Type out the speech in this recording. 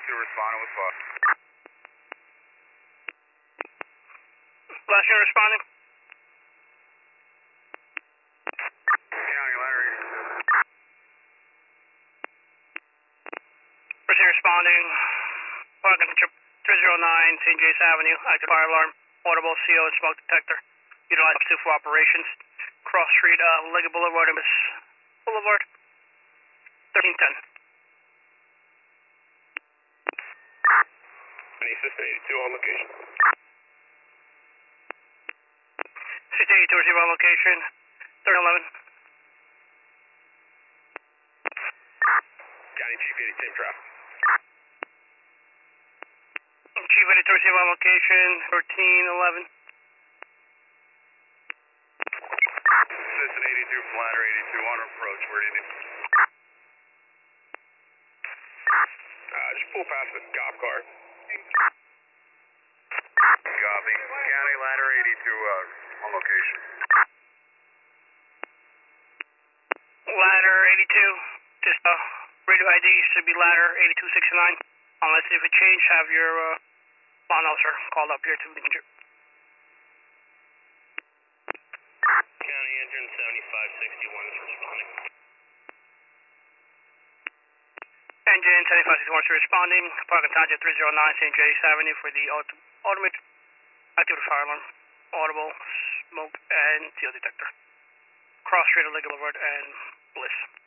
responding with Fox. Last unit responding. County ladder 82. First unit responding. Parking 309 St. James Avenue. Active fire alarm. Audible CO and smoke detector. Utilize 2 for operations. Cross Street, Liggett Boulevard, Miss Boulevard. 1310. Any assistant 82 on location. 682 receive on location. 1311. County Chief 82 traffic. Chief 82 receive on location. 1311. Assistant 82 from ladder 82 on approach. Where do you need? Just pull past the cop car. Copy. County ladder 82 on location. Ladder 82. Just radio ID should be ladder 8269. Unless if it changed, have your law officer called up here to the County engine 7561 is responding. Engine 7561 is responding. Parking Township 309 St. James Avenue for the automated active fire alarm, audible, smoke, and CO detector. Cross Street, Liggett Boulevard, and Bliss.